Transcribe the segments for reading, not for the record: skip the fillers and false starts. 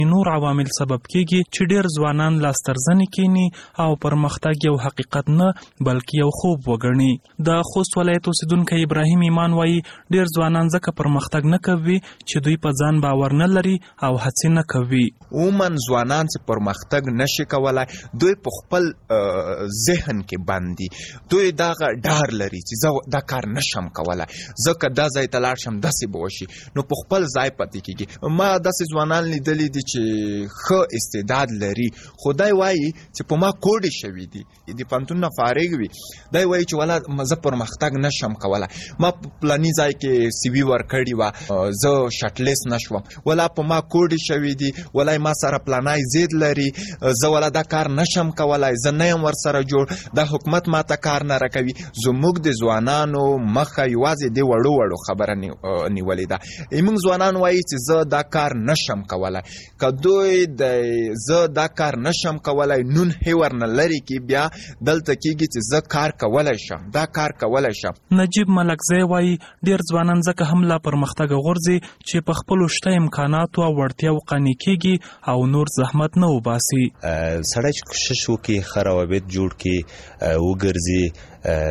نور عوامل سبب کیږي چې ډیر ځوانان لاسترزنې کینی او پرمختګ یو حقیقت نه بلکې یو خوب وګڼي. د خوست ولایت اوسیدونکی ابراهیم ایمان وایي ډیر ځوانان ځکه پرمختګ نه کوي چې دوی په ځان باور نه لري او هڅې نه کوي. عموما ځوانان چې پرمختګ نشي کولای دوی په خپل ذهن کې باندې دوی دا ډار لري چې زه دا کار نشم کولای، ځکه دا ځای ته لاړ شم داسې به وشي، نو په خپل ځای پاتې کېږي. ما داسې ځوانان لیدلي دي چې ښه استعداد لري خو دی وایي چې په ما کوډې شوي دي، د پوهنتون نه فارغ وي، دی وایي چې والا زه پرمختګ نشم کولی، ما په پلاني ځای کې سی وي ورکړې وه زه شټلیست نشوم، والا په ما کوډې شوي دي، والا ما سره پلانای زید لري، زه والا دا کار نشم کولی، زه نه یم ورسره جوړ، دا حکومت ما ته کار نه راکوي. زموږ د ځوانانو مخه یوازې د وړو وړو خبره نیولې ده. موږ ځوانان وایي چې زه دا کار نشم کولی، که دوی زه دا کار نشم کولی نون هیور نه لري کې بیا دلته کېږي چې زه کار کولی شم، دا کار کولی شم. نجیب ملکزی وایي ډېر ځوانان ځکه هم لا پرمختګ غورځي چې په خپلو شته امکاناتو او وړتیاو قانع کېږي او نور زحمت نه وباسي. سړی چې کوشش وکړي ښه روابط جوړ کړي وګرځي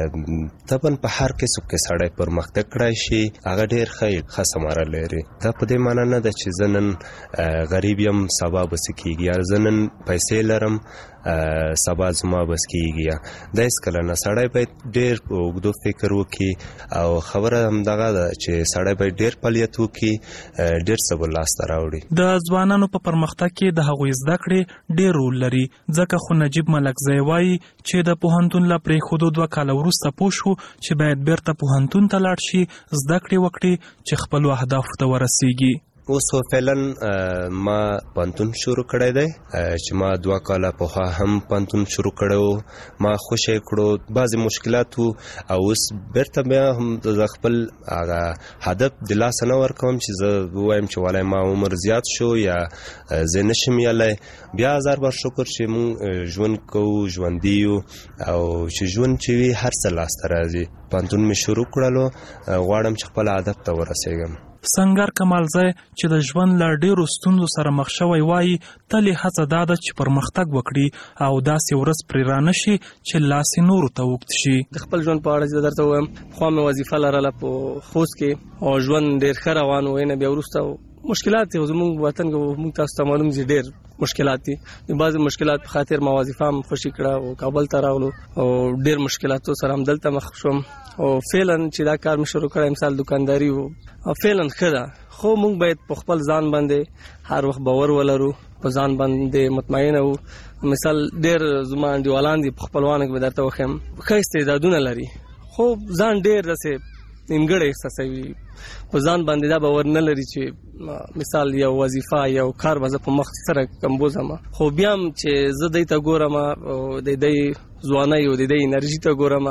طبعا په هر قسم کې سړی پرمختګ کړی شي هغه ډېر ښه ثمره لري. دا په دې معنا نه ده چې زه نن غریب یم سبا به څه کېږي، یا زه نن پیسې لرم سبا زما بس کېږي، دا هېڅکله نه. سړی باید ډېر په اوږدو فکر وکړي او خبره همدغه ده چې سړی باید ډېر فعالیت وکړي، ډېر څه به لاسته راوړي. د ځوانانو په پرمختګ کې د هغوی زده کړې ډېر رول لري، ځکه خو نجیب ملکزی وایي چې د پوهنتون له پرېښودو 2 کاله وروسته پوه شو چې باید بیرته پوهنتون ته لاړ شي، زده کړې وکړي چې خپلو اهدافو ته ورسیږي. اوس فعلا ما پوهنتون شروع کړی دی چې ما 2 کاله پخوا هم پوهنتون شروع کړی، ما خوشی کړو، بعضې مشکلات وو او اوس بیرته بیا هم د خپل هغه هدف د لاسه نه ورکوم چې زه ووایم چې والای ما عمر زیات شو یا زه نشم یلی. بیا هزار بار شکر چې مونږ ژوند کوو، ژوندي یو او چې ژوند چې وي هر څه لاسته راځي. پوهنتون مې شروع کړلو، غواړم چې خپل هدف ته ورسېږم. سنگر کمالزی چې د ژوند له ډېرو ستونزو سره مخ شوی وایي تلې هڅه دا ده چې پرمختګ وکړي او داسې ورځ پرې رانشي چې لاس یې نورو ته اوږد شي. د خپل ژوند په اړه چې درته ووایم، پخوا مې وظیفه لرله په خوست کې او ژوند ډېر ښه روان و، بیا وروسته مشکلات دي. زموږ وطن کې موږ تاسو ته معلوم دي ډېر مشکلات دي، بعضې مشکلات په خاطر ما وظیفه هم خوشي کړه او کابل ته راغلو او ډېر مشکلاتو سره هم دلته مخ شوم او فعلا چې دا کار مې شروع کړی مثال دکانداري و او فعلا ښه ده، خو موږ باید په خپل ځان باندې هر وخت باور ولرو، په ځان باندې مطمئنه وو. مثال ډېر زما انډیوالان دي په خپلوانو کې به درته وښیم ښه استعدادونه لري خو ځان ډېر داسې نیمګړی احساسوي، په ځان باندې دا باور نه لري چې مثال یو وظیفه یو کار به زه په مخ سره کمبوزم، خو بیا هم چې زه دی ته ګورم او د دی ځوانۍ او د دی انرژي ته ګورم،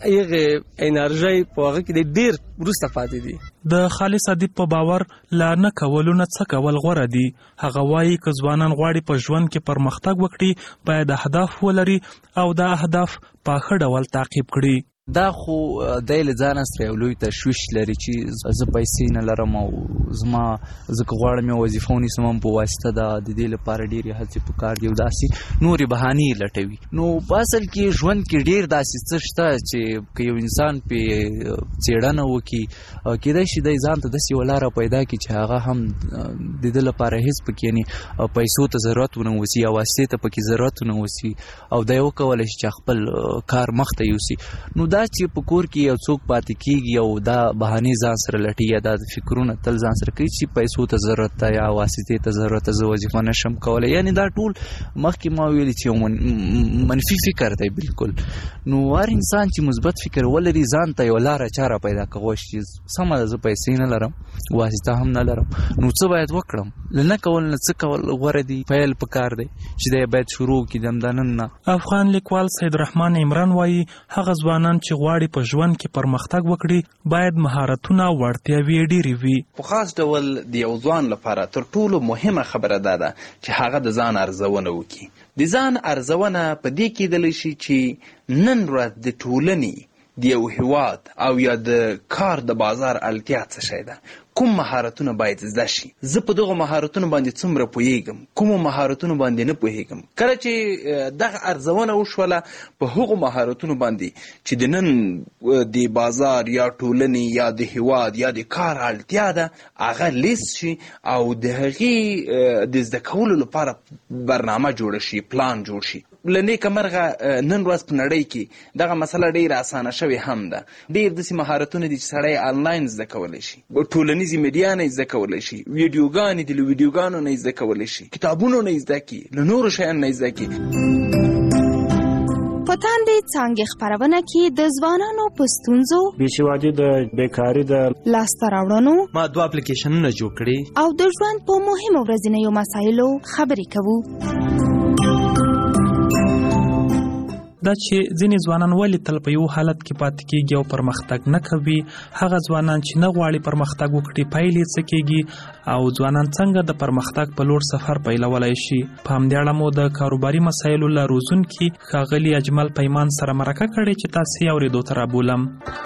هغې انرژۍ په هغه کې ډېر وروسته پاتې دي. د خالص ادیب په باور لا نه کولو نه څه کول غوره دي. هغه وایي که ځوانان غواړي په ژوند کې پرمختګ وکړي باید اهداف ولري او دا اهداف په ښه ډول تعقیب کړي. دا خو دی له ځانه سره یو لوی تشویش لري چې زه پیسې نه لرم او زما ځکه غواړم یو وظیفه ونیسم هم په واسطه د دې لپاره ډېرې هڅې په کار دي او داسې نورې بهانې لټوي. نو په اصل کې ژوند کې ډېر داسې څه شته چې که یو انسان پې څېړنه وکړي کېدای شي دی ځان ته داسې یوه لاره پیدا کړي چې هغه هم د ده لپاره هېڅ پکې یعنې پیسو ته ضرورت ونه وسي یا واسطې ته پکې ضرورت ونه وسي او دی وکولی شي چې خپل کار مخ ته یوسي. نو دا چې په کور کې یو څوک پاتې کېږي او دا بهانې ځان سره لټي یا دا فکرونه تل ځان سره کوي چې پیسو ته ضرورت ده یا واسطې ته ضرورت ده، زه وظیفه نشم کولی، یعنې دا ټول مخکې ما ویلي چې یو منفي فکر دی بالکل. نو هر انسان چې مثبت فکر ولري ځان ته یو لاره چاره پیدا کولی شي، سمه ده زه پیسې نه لرم واسطه هم نه لرم، نو څه باید وکړم؟ له نه کول نه څه کول غوره دي، پیل په کار دی چې دی باید شروع کړي د همدا نن نه. افغان لیکوال سید رحمان عمران وایي هغه ځوانان چې غواړي په ژوند کې پرمختګ وکړي باید مهارتونه او وړتیاوې یې ډېرې وي. په خاص ډول د یو ځوان لپاره تر ټولو مهمه خبره دا ده چې هغه د ځان ارزونه وکړي. د ځان ارزونه په دې کېدلی شي چې نن ورځ د ټولنې د یو هیواد او یا د کار د بازار اړتیا څه شی ده، کوم مهارتونه باید زده شي، زه په دغه مهارتونو باندې څومره پوهیږم، کومو مهارتونو باندې نه پوهیږم. کله چې دغه ارزونه وشوله په هغو مهارتونو باندې چې د نن د بازار یا ټولنې یا د هیواد یا د کار اړتیا ده هغه لیست شي او د هغې د زده کولو لپاره برنامه جوړه شي، پلان جوړ شي. له نیکه مرغه نن ورځ په نړۍ کې دغه مسله ډېره اسانه شوې هم ده. ډېر داسې مهارتونه دي چې سړی آنلاین زده کولی شي، ټولنیزې میډیا نه یې زده کولی شي، ویډیوګانې دي له ویډیوګانو نه یې زده کولی شي، کتابونو نه یې زده کړي، له نورو شیانو نه یې زده کړي. په تاندې څانګې خپرونه کې د ځوانانو په ستونزو، بېسوادي د بیکاري د لاسته راوړنو، ما 2 اپلیکیشنونه جوړ کړي او د ژوند په مهمو ورځنیو مسایلو خبرې کوو. دا چې ځینې ځوانان ولې تل په یو حالت کې پاتې کېږي او پرمختګ نه کوي، هغه ځوانان چې نه غواړي پرمختګ وکړي پایلې څه کېږي، او ځوانان څنګه د پرمختګ په لور سفر پیلولی شي. په همدې اړه مو د کاروباري مسایلو له روزونکي ښاغلي اجمل پیمان سره مرکه کړې چې تاسې یې اورېدو ته رابولم.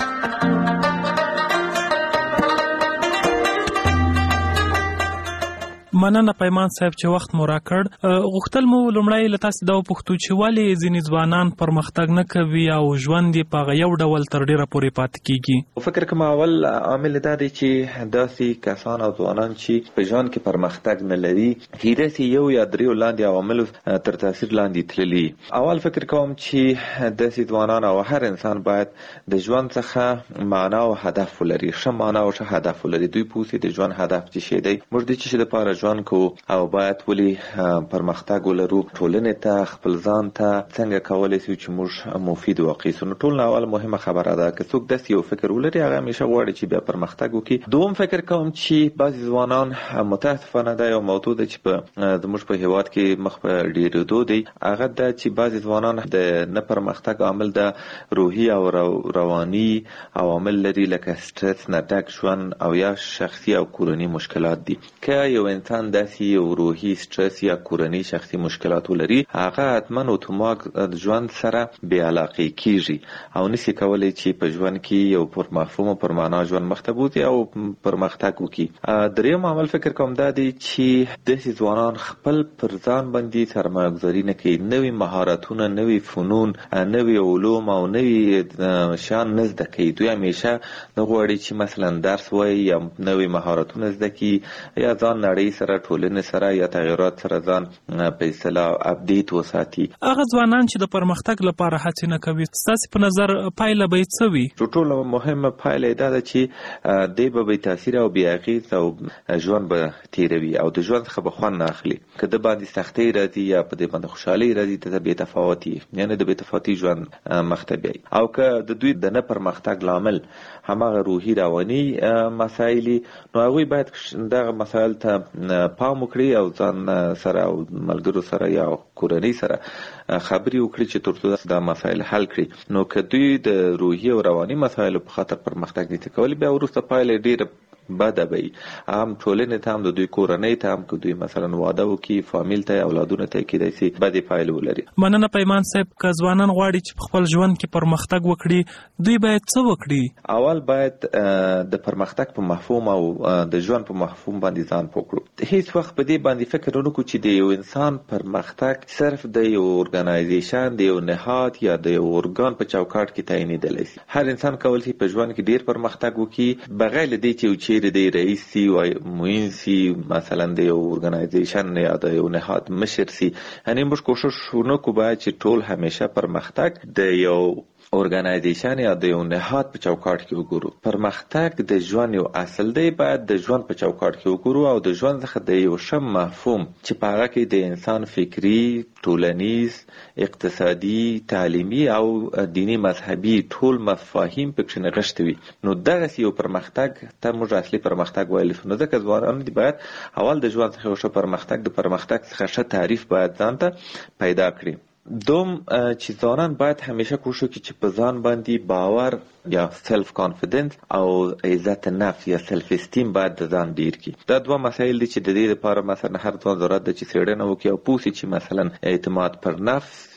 مننه پیمان صاحب چې وخت مو راکړ. غوښتل مو لومړی له تاسې دا وپوښتو چې ولې ځینې ځوانان پرمختګ نه کوي او ژوند یې په هغه یو ډول تر ډېره پورې پاتې کېږي. فکر کوم اول عامل دا دی چې داسې کسان او ځوانان چې په ژوند کې پرمختګ نه لري هیداسې یو یا دریو لاندې عواملو تر تاثیر لاندې تللي. اول فکر کوم چې داسې ځوانان او هر انسان باید د ژوند څخه معنا او هدف ولري، ښه معنا او ښه هدف ولري. دوی پوهیږي د ژوند هدف څه شی دی، موږ د څه شي لپاره ژوند کو او باید ولې پرمختګ ولرو، ټولنې ته خپل ځان ته څنګه کولی شو چې موږ مفید واقع سو. نو ټول اول مهمه خبره ده که څوک داسې یو فکر ولري هغه همیشه غواړي چې بیا پرمختګ وکړي. دوم فکر کوم چې بعضې ځوانان متاسفانه دا یو موضوع ده چې په زموږ په هیواد کې مخ په ډېرېدو دی، هغه دا چې بعضې ځوانان د نه پرمختګ عامل د روحي او رواني عوامل لري لکه سټرس نه ډک ژوند او یا شخصي او کورني مشکلات دي. که یو انسان داسې یو روحي سټرس یا کورني شخصي مشکلات ولري هغه حتما اتومات ژوند سره بې علاقې کېږي او نشي کولی چې په ژوند کې یو پر مفهوم او پر معنا ژوند مخته بوځي او پرمختګ وکړي. دریم عامل فکر کوم دا دی چې داسې ځوانان خپل پر ځان باندې سرمایه‌ګذاري نه کوي، نوي مهارتونه، نوي فنون، نوي علوم او نوي شیان نه زده کوي. دوی همیشه نه غواړي چې مثلا درس وایي یا نوي مهارتونه زده کړي یا ځان نړۍ سره ټولنې سره یا تغیرات سره ځان په اصطلاح اپډیټ وساتي. هغه ځوانان چې د پرمختګ لپاره هڅې نه کوي ستاسې په نظر پایله به یې څه وي؟ ټولو مهمه پایله دا ده چې دی به بې تاثیر او بې اغېز او ژوند به تېروي او د ژوند څخه به خوند نه اخلي. که د باندې سختۍ راځي یا په دې باندې خوشحالۍ راځي ته بې تفاوتي یعنې د بې تفاوتي ژوند مخته بیایي. او که د دوی د نه پرمختګ لامل هماغه روحي رواني مسایل نو هغوی باید دغه مسایل ته پام وکړي او ځان سره او ملګرو سره یا کورنۍ سره خبرې وکړي چې ترڅو دا مسایل حل کړي. نو که دوی د روحي او رواني مسایلو په خاطر پرمختګ نشي کولی بیا وروسته پایله ډېره بده به وي، هم ټولنې ته هم د دوی کورنۍ ته هم که دوی مثلا واده وکړي فامیل ته اولادونه ته کېدای شي بدې پایلې ولري. مننه پیمان صاحب. که ځوانان غواړي چې په خپل ژوند کې پرمختګ وکړي دوی باید څه وکړي؟ اول باید د پرمختګ په مفهوم او د ژوند په مفهوم باندې ځان پوه کړو. هیڅ وخت په دې باندې فکر ونه کړو چې د یو انسان پرمختګ صرف د یو ارګنایزیشن د یو نهاد یا د یو ارګان په چوکاټ کې تعینېدلی شي. هر انسان کولی شي په ژوند کې ډېر پرمختګ وکړي بغیر له دې چې د رئیس سی و معین سی مثلا د یو ارګنایزیشن یا د یو نهاد مشر سی. یعنې موږ کوشش ونکړو باید چې ټول همیشه پرمختګ د یو ارګنایزیشن یا د یو نهاد په چوکاټ کې وګورو. پرمختګ د ژوند یو اصل دی، باید د ژوند په چوکاټ کې وګورو او د ژوند څخه د یو ښه مفهوم چې په هغه کې د انسان فکري، ټولنیز، اقتصادي، تعلیمي او دینی مذهبي ټول مفاهیم پکې نغښتي وي. نو دغسې یو پرمختګ ته موږ اصلي پرمختګ ویلی شو. نو ځکه ځوانان دي باید اول د ژوند څخه یو ښه پرمختګ د پرمختګ څخه ښه تعریف باید ځان ته پیدا کړي. دوم چې ځوانان باید همیشه کوشش وکړي چې په ځان باندې باور یا سلف کانفیډنس او عزت نفس یا سلف استیم باید د ځان ډیر کړي. دا دوه مسایل دي چې د دې لپاره مثلا هر ځوان ضرورت ده چې څېړنه وکړي او پوه شي چې مثلا اعتماد پر نفس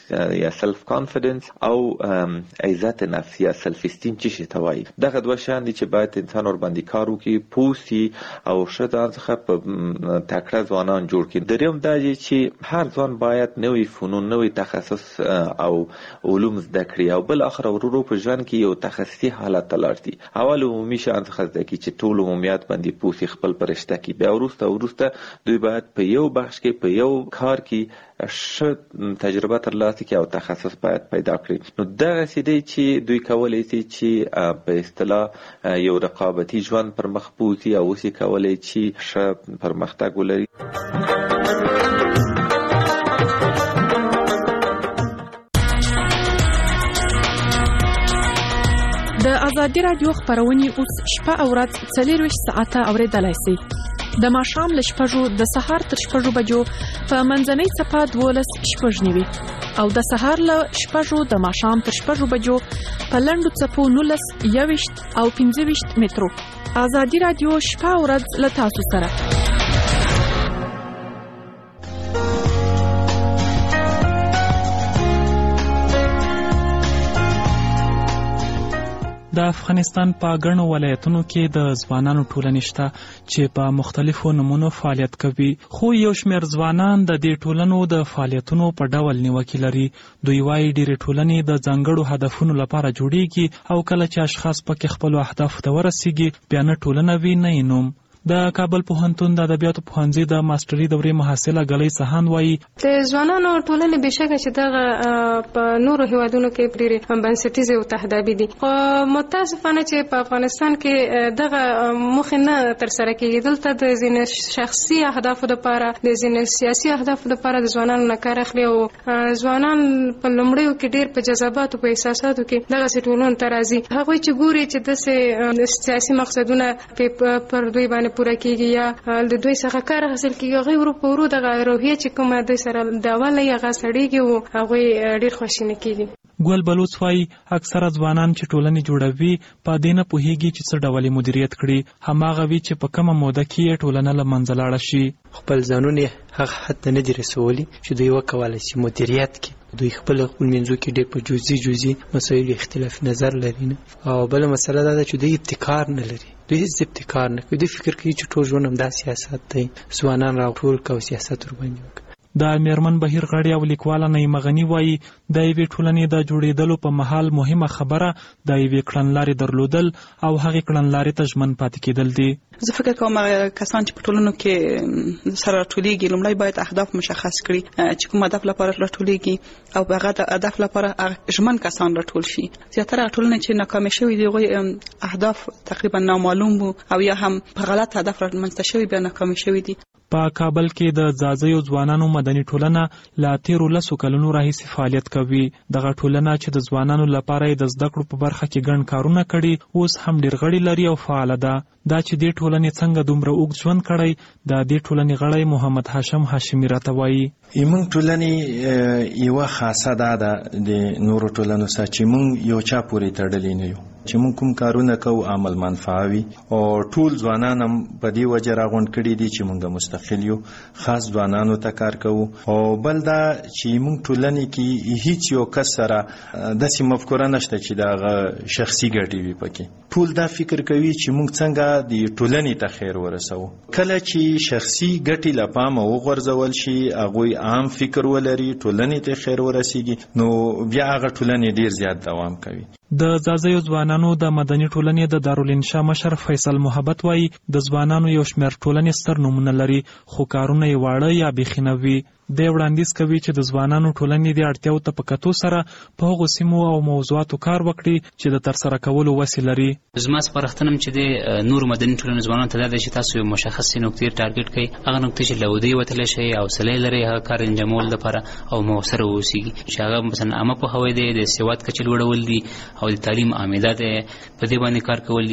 یا سلف کانفیډنس او عزت نفس یا سلف استیم چې ته وایي. دغه دوه شیان دي چې باید انسان ور باندې کار وکړي، پوسي او ښه ځان څخه په تکړه ځوانان جوړ کړي. دریم دا دی چې هر ځوان باید نوې فنون، نوې تخصص او علوم زده کړي او بل اخر ورو په ژوند کې یو تخصصي حالت ته لاړ شي. اول عمومي شیان څخه زده کړي چې ټول عمومیات باندې پوسي خپل پرشته کړي. بیا وروسته دوی باید په یو بخش کې په یو کار کې ښه تجربه ترلاسه کړي او تخصص باید پیدا کړي. نو دغسې دی چې دوی کولی شي چې په اصطلاح یو رقابتي ژوند پر مخ بوځي او اوس یې کولی چې ښه پرمختګ ولري. د ازادي راډیو خپرونې اوس شپه او ورځ 24 ساعته اورېدلای شئ. د ماښام له 6 د سهار تر 6 بجو په منځنۍ څپه 12:09 او د سهار له 6 د ماښام تر 6 بجو په لنډو څپو 19 21 او 25 مترو. ازادي راډیو شپه او ورځ له تاسو سره. د افغانستان په ګڼو ولایتونو کې د ځوانانو ټولنې شته چې په مختلفو نمونو فعالیت کوي، خو یو شمېر ځوانان د دې ټولنو د فعالیتونو په ډول نیوکې لري. دوی وايي ډېرې ټولنې د ځانګړو هدفونو لپاره جوړیږي او کله چې اشخاص پکې خپلو اهدافو ته ورسیږي بیا نه ټولنه وي نه یې نوم. د کابل پوهنتون د ادبیاتو پوهنځي د ماستري دورې محصله ګلۍ سهان وايي د ځوانانو ټولنې بشکه چې دغه په نورو هیوادونو کې ډېرې بنسټیزې او تهدابي دي، خو متاسفانه چې په افغانستان کې دغه موخې نه ترسره کېږي. دلته د ځینې شخصي اهدافو لپاره، د ځینې سیاسي اهدافو لپاره د ځوانانو نه کار اخلي او ځوانان په لومړیو کې ډېر په جذباتو په احساساتو کې دغسې ټولنو ته راځي. هغوی چې ګوري چې داسې سیاسي مقصدونه پر دوی باندې پوره کېږي یا د دوی څخه کار حاصل کېږي، هغوی ورو په ورو دغه روحیه چې کومه دوی سره د اوله یې هغه سړېږي او هغوی ډېر خواشیني کېږي. ګل بلوڅ وايي اکثره ځوانان چې ټولنې جوړوي په دې نه پوهېږي چې څه ډول مدیریت کړي، هماغه وي چې په کومه موده کې یې ټولنه له منځه لاړه شي. خپل ځانونه هغه حد ته نه دي رسولي چې دوی وکولی شي مدیریت کړي. دوی خپل منځو کې ډېر په جزئي مسایلو اختلاف نظر لري نه. او بله مسله دا ده چې دوی ابتکار نه لري، دوی هیڅ ابتکار نه کوي. دوی فکر کوي چې ټول ژوند همدا سیاست دی، ځوانان راټول کړه او سیاست ورباندې وکړه. د میرمن بهیر غړی او لیکواله نعیمه غني وايي د یوې ټولنې د جوړېدلو په مهال مهمه خبره د یوې کړنلارې درلودل او هغې کړنلارې ته ژمن پاتې کېدل دي. زه فکر کوم کسان چې په ټولنو کې سره راټولېږي لومړی باید اهداف مشخص کړي چې کوم هدف لپاره راټولېږي او په هغه هدف لپاره ژمن کسان راټول شي. زیاتره ټولنې چې ناکامې شوي دي هغوی اهداف تقریبا نامعلوم وو او یا هم په غلط هدف رامنځته شوي بیا ناکامې شوي دي. په کابل کې د ځاځیو ځوانانو مدني ټولنه له تیرو 10 کلونو راهیسې فعالیت کوي. دغه ټولنه چې د ځوانانو لپاره د زده کړو په برخه کې ګڼ کارونه کړي اوس هم ډېر غړي لري او فعاله ده. دا چې دې ټولنې څنګه دومره اوږد ژوند کړی د دې ټولنې غړی محمد هاشم هاشمي راته وایي موږ ټولنې یوه خاصه دا ده د نورو ټولنو سره چې موږ یو چا پورې تړلي نه یو، چې موږ کوم کارونه کوو عمل منفعه وي او ټول ځوانان هم په دې وجه راغونډ کړي دي چې موږ مستقل یو، خاص ځوانانو ته کار کوو. او بل دا چې موږ ټولنې کې هیڅ یو کس سره داسې مفکوره نشته چې دغه شخصي ګټې وي پکې. ټول دا فکر کوي چې موږ څنګه د ټولنې ته خیر ورسوو. کله چې شخصي ګټې له پامه وغورځول شي، هغوی عام فکر ولري، ټولنې ته خیر ورسیږي، نو بیا هغه ټولنې ډیر زیات دوام کوي. د ځاځیو ځوانانو د مدني ټولنې د دارالانشا مشر فیصل محبت وايي د ځوانانو یو شمېر ټولنې ستر نومونه لري خو کارونه یې واړه یا بیخي نه وي. دی وړاندیز کوي چې د ځوانانو ټولنې د اړتیاو ته په کتو سره په هغو سیمو او موضوعاتو کار وکړي چې د ترسره کولو وسې لري. زما سپارښتنه چې د نورو مدني ټولنو ځوانانو ته دا ده چې تاسو یو مشخصې نقطې ټارګټ کړئ، هغه نقطې چې له ودې وتلی شئ، حوصله یې لرئ هغه کار انجامولو لپاره او مؤثره واوسیږي، چې هغه مثلا عامه پوهاوی دی، د سواد کچې لوړول دي او د تعلیم عامده دی، په دې باندې کار کول دي.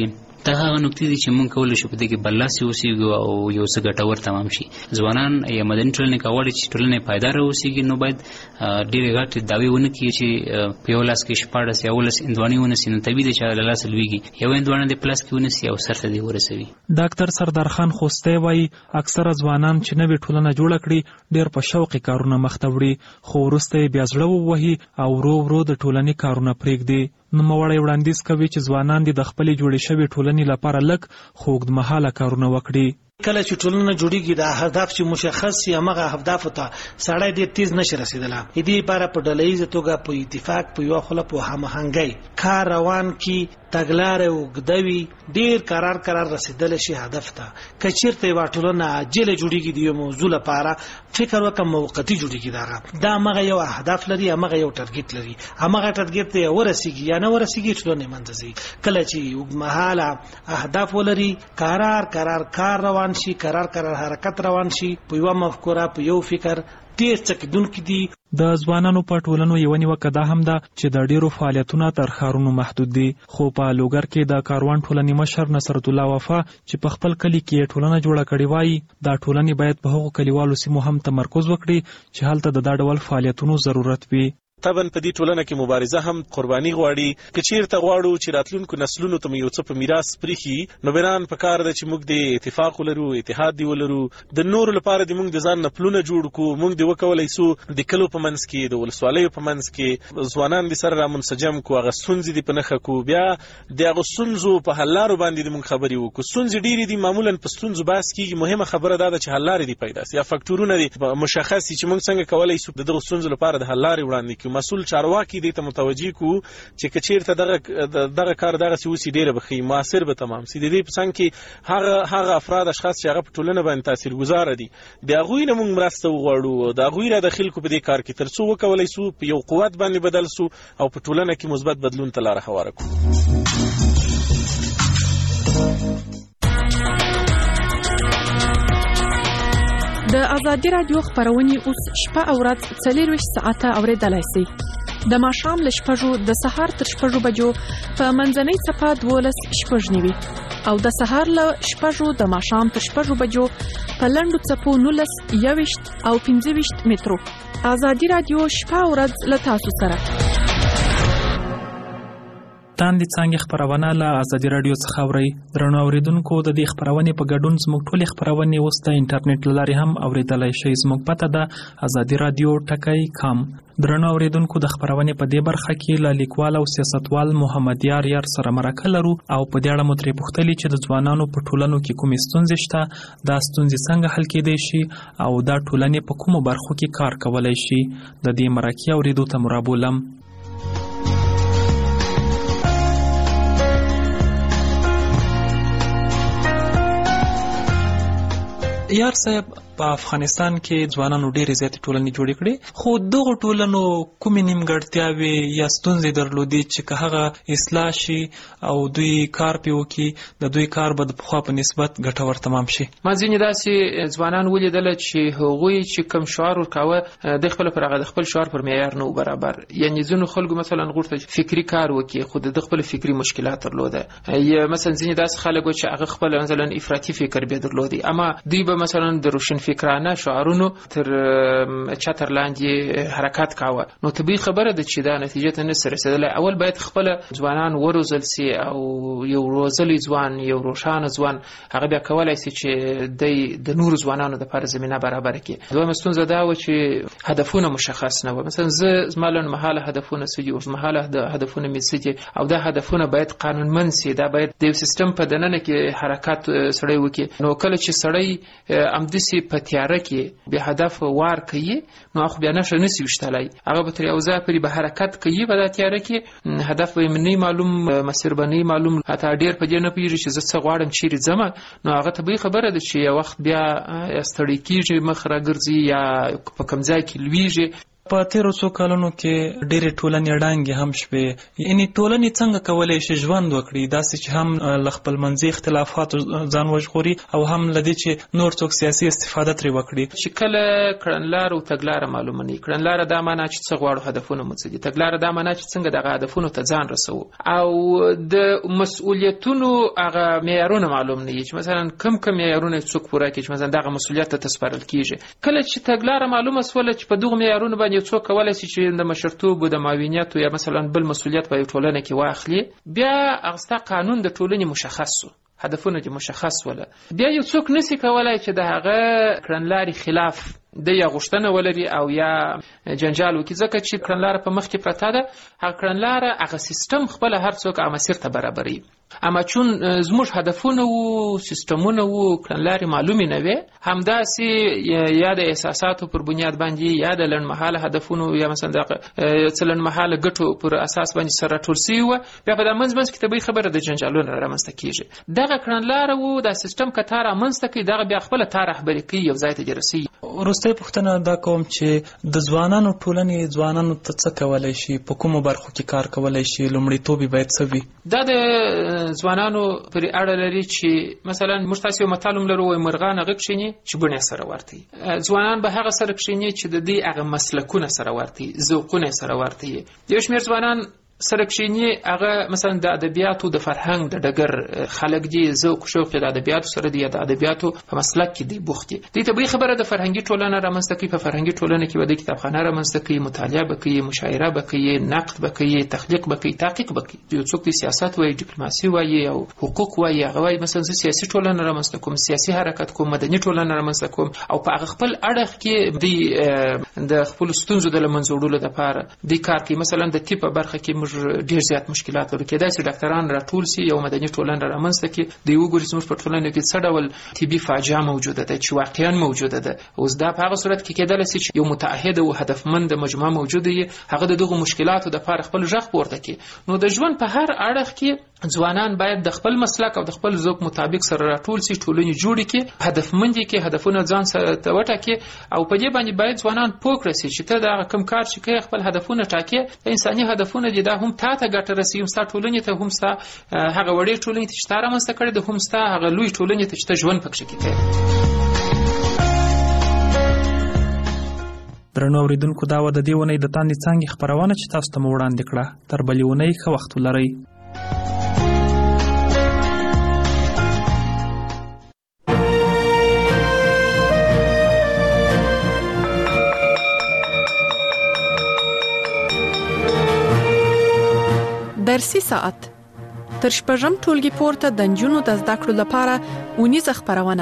دا هغه نکتې دي چې موږ کولی شو په دې کې برلاسي اوسېږو او یو څه ګټور تمام شي. ځوانان یا مدني ټولنې که غواړي چې ټولنه پایداره اوسېږي نو باید ډېرې غټې دعوې ونه کړي چې په یو لاس کې 14 یا 18 هندواڼې ونیسي، نو طبیعي دی چې له لاسه لوېږي. یو هندواڼه دې په لاس کې ونیسي او سر ته دې ورسوي. ډاکټر سردار خان خوستی وایي اکثره ځوانان چې نوې ټولنه جوړه کړي ډېر په شوقي کارونه مخته وړي، خو وروسته یې بیا زړه ووهي او ورو ورو د ټولنې کارونه پرېږدي. نوموړی وړاندیز کوي چې ځوانان دې د خپلې جوړې شوې ټولنې لپاره لږ خو اوږدمهاله کارونه وکړي. کله چې ټولنه جوړیږي د هدف چې مشخص یا هغه اهداف ته سړی ډېر تیز نشي رسیدلی. دې لپاره په ډلهییزه توګه په اتفاق په یوه خوله په هماهنګۍ کار روان کړي، تګلارې اوږده وي، ډېر قرار رسیدلی شي هدف ته. که چېرته یوه ټولنه عاجله جوړیږي د یو موضوع لپاره فکر وکړه موقتي جوړیږي، دا همغه یو اهداف لري، همغه یو ټارګېټ لري، همغه ټارګېټ ته ورسیږي یا نه ورسیږي ټولنه یې منځه ځي. کله چې اوږدمهاله اهداف ولري، قرار کار روان شي، قرار حرکت روان شي، په یوه مفکوره په یو فکر ډېر څه کېدونکي دي. د ځوانانو په ټولنو یوه نیوکه دا هم ده چې د ډېرو فعالیتونه تر ښارونو محدود دي. خو په لوګر کې د کاروان ټولنې مشر نصرت الله وفا چې په خپل کلي کې ټولنه جوړه کړې وایي دا ټولنې باید په هغو کلیوالو سیمو هم تمرکز وکړي چې هلته د دا ډول فعالیتونو ضرورت وي. طبعا په دې ټولنه کې مبارزه هم قرباني غواړي. که چیرته غواړو چې راتلونکو نسلونو ته یو څه په میراث پریښي، نو بران په کار ده چې موږ د اتفاق ولرو، اتحاد دی ولرو، د نورو لپاره د موږ د ځان نه پلونه جوړ کړو. موږ د وکولای سو د کلو په منځ کې، د ولسوالیو په منځ کې ځوانان د سره را منسجم کو، هغه ستونزې دي په نښه کو، بیا د هغه ستونزو په حل لارو باندې د موږ خبرې وکړو. ستونزې ډېرې دي، معمولا په ستونزو بحث کېږي، مهمه خبره دا ده چې حل لارې دي پیدا سي یا فکټورونه دي مشخص دي چې موږ څنګه کولای سو دغه ستونزو لپاره د حل لارې وړاندې کړو. مسؤل چارواکي دې ته متوجي کو چې که چیرته دغه کار دغه سی وسی ډیره بخي موثر به تمام سي. د دې په څنګ کې هغه افراد اشخاص چې هغه په ټولنه باندې تاثیرګذار دي، د هغوی نه موږ مرسته وغواړو، د هغوی را داخل کو په دې کار کې ترڅو وکولای سو په یو قوت باندې بدل سو او په ټولنه کې مثبت بدلون ته لار هواره کړو. د ازادي رادیو خبرونه اوس شپه او ورځ 24 ساعته اوریدلای شئ. د ماښام له 6 د سهار تر 6 بجو په منځنۍ صفه 12:09 او د سهار له 6 د ماښام تر 6 بجو په لنډو صفو 19 21 او 25 مترو. ازادي رادیو شپه او ورځ له تاسو سره. تاندې څنګه خبرونه له ازادي رادیو څخه اوري. درنو اوریدونکو د دې خبرونه په ګډون زموږ ټولې خبرونه اوس د انټرنیټ لارې هم اوریدلای شئ. زموږ پته ده azadiradio.com. درنو اوریدونکو د خبرونه په دې برخه کې له لیکوال او سیاستوال محمد یار سره مرکه لرو او په دې اړه مو ترې پوښتلي چې د ځوانانو په ټولنو کې کومې ستونزې شته، دا ستونزې څنګه حل کېدای شي او دا ټولنې په کومو برخو کې کار کولای شي. د دې مرکې اوریدو ته مرابولم. یار صاحب، په افغانستان کې ځوانانو ډېرې زیاتې ټولنې جوړې کړې، خو دغو ټولنو کومې نیمګړتیاوې یا ستونزې درلودې چې که هغه اصلاح شي او دوی کار پې وکړي، د دوی کار به د پخوا په نسبت ګټور تمام شي. ما ځینې داسې ځوانان ولیدله چې هغوی چې کوم شعار ورکاوه د خپل پر هغه د خپل شعار پر معیار نه برابر. یعنې ځینو خلکو مثلا غوښتل فکري کار وکړي خو د خپل فکري مشکلات درلوده، یا مثلا ځینې داسې خلک چې هغه خپل مثلا افراطي فکر به درلودي، اما دوی به مثلا د روشن فکرانه شعارونو تر چتر لاندې حرکت کاوه. نو طبیعي خبره ده چې دا نتیجه ته نشي رسیدلی. اول باید خپل ځوانان وروزل سي او یو روزلي ځوان، یو روښانه ځوان هغه بیا کولای شي چې د نور ځوانانو لپاره زمينه برابر کړي. دویمه ستونزه دا و چې هدفونه مشخص نه و. مثلا زما لنډمهاله هدفونه څه دي، اوږدمهاله هدفونه مې څه دي، او دا هدفونه باید قانونمند سي. دا باید د یو سیستم په دننه کې حرکت سړی وکړي. نو کله چې سړی امدسي په تیاره کې به هدف وار کوي، نو خو بیا نشه نسی وشتلای، هغه به تر یو ځای پورې به حرکت کوي، په تیاره کې هدف به منی معلوم، مسیر بنی معلوم، حتی ډیر په دې نه پیږي چې زه څه غواړم چیرې ځم. نو هغه طبیعي خبره ده چې یو وخت بیا ستړی کیږي، مخ راګرځي یا په کوم ځای کې لویږي. په تیرو څو کلونو کې ډېرې ټولنې ړنګې هم شوې. یعنې ټولنې څنګه کولی شي ژوند وکړي داسې چې هم له خپلمنځي اختلافاتو ځان وژغوري او هم له دې چې نور څوک سیاسي استفاده ترې وکړي. چې کله کړنلاره او تګلاره معلومه نه وي، کړنلاره دا معنا چې څه غواړو، هدفونه مو څه دي، تګلاره دا معنا چې څنګه دغه هدفونو ته ځان رسوو، او د مسؤلیتونو هغه معیارونه معلوم نه وي چې مثلا کم معیارونه څوک پوره کړي چې مثلا دغه مسؤلیت ته سپارل کیږي. کله چې تګلاره معلومه سوله چې په دغه معیارونو باندې څوک کولای شي چې د مشرتوب او د معاونیت یا مثلا بل مسؤلیت په ټولنه کې واخلي، بیا هغه قانون د ټولنې مشخص شو، هدفونه دې مشخص وله، بیا یو څوک نسی کولای چې د هغه کړنلارې خلاف د یا غوښتنه ولري او یا جنجال وکړي، ځکه چې کړنلاره په مخ کې پرته ده. هغه کړنلاره هغه سیستم خپل هر څوک هغه مسیر ته برابروي. اما چون زموږ هدفونه وو، سیستمونه وو، کړنلارې معلومې نه وې، همداسې یا د احساساتو پر بنیاد باندې یا د لنډمهاله هدفونو یا مثلا د څه لنډمهاله ګټو پر اساس باندې سره راټول سوي وه، بیا په دا منځ کې طبیعي خبره د جنجالونو رامنځته کېږي. دغه کړنلاره وو، دا سیستم که تا رامنځته کوي، دغه بیا خپله تا رهبري کوي، یو ځای ته دې رسوي. وروستۍ پوښتنه دا کوم چې د ځوانانو ټولنې ځوانانو ته څه کولی شي، په کومو برخو کې کار کولی شي، لومړیتوب یې باید څه وي؟ دا د ځوانانو پرې اړه لري چې مثلا موږ تاسو یو متل لرو، وایي مرغان هغه کښېني چې بڼې سره ورته وي. ځوانان به هغه سره کښېني چې د دې هغه مسلکونه سره ورته وي، ذوقونه سره ورته وي. یو شمېر ځوانان سره کښېني هغه مثلا د ادبیاتو د فرهنګ د ډګر خلک دي، ذوق شوق د ادبیاتو سره دی، د ادبیاتو په مسلک کې دی بوخت دي. دې طبیعي خبره د فرهنګي ټولنه رامنځته کوي، په فرهنګي ټولنه کې به د کتابخانه رامنځته کوي، مطالعه به کوي، مشاعره به کوي، نقد به کوي، تخلیق به کوي، تحقیق به کوي. یو څوک د سیاست وایي، ډیپلوماسي وایي او حقوق وایي، هغه وایي مثلا زه سیاسي ټولنه رامنځته کوم، سیاسي حرکت کوم، مدني ټولنه رامنځته کوم، او په هغه خپل اړخ کې د خپل ستونزو د له منځه وړلو لپاره د کار کوي. مثلا د طب په برخه کې موږ ډېر زیات مشکلات لرو، کېدای شي ډاکټران راټول سي، یو مدني ټولنه رامنځته کړي، د یو ګوري زموږ په ټولنه کې څه ډول طبي فاجعه موجوده ده چې واقعا موجوده ده. اوس دا په هغه صورت کې کېدلی شي چې یو متعهد او هدفمند مجموعه موجوده وي، هغه د دغو مشکلاتو دپاره خپل غږ پورته کړي. نو د ژوند په هر اړخ کې ځوانان باید د خپل مسلک او د خپل ذوق مطابق سره راټول سي، ټولنې جوړې کړي، هدفمند کړي، هدفونه ځان سره وټاکي، او په دې باندې باید ځوانان پوه کړي چې ته دا کوم کار چې کوي خپل هدفونه ټاکي، انساني هدفونه دي، دا هم تا ته ګټه رسوي، هم ستا ټولنې ته، هم ستا هغه وړې ټولنې ته چې تا رامنځته کړې ده، هم ستا هغه لوی ټولنې ته چې ته ژوند پکښې کوې. درنو اورېدونکو، دا وه د دې اونۍ د تاندې څانګې خپرونه چې تاسو ته مو وړاندې کړه. تر بلې اونۍ ښه وخت ولرئ. درسي ساعت تر شپږم ټولګي پورته د نجونو د زده کړو لپاره اونیزه خپرونه.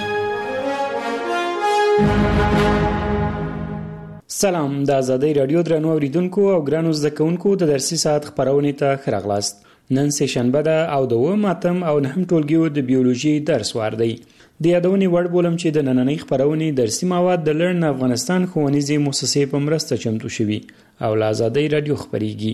سلام، د آزادۍ رادیو درنو اوریدونکو او ګرانو زده کوونکو د درسي ساعت خپرونې ته ښه راغلاست. نن سه شنبه ده او د 9 او 9 ټولګیو د بیولوژي درس وار دی. د یادونې وړ بولم چې د نننۍ خپرونې درسي مواد د لرن افغانستان ښوونیزې مؤسسې په مرسته چمتو شوي او له آزادۍ رادیو خپرېږي.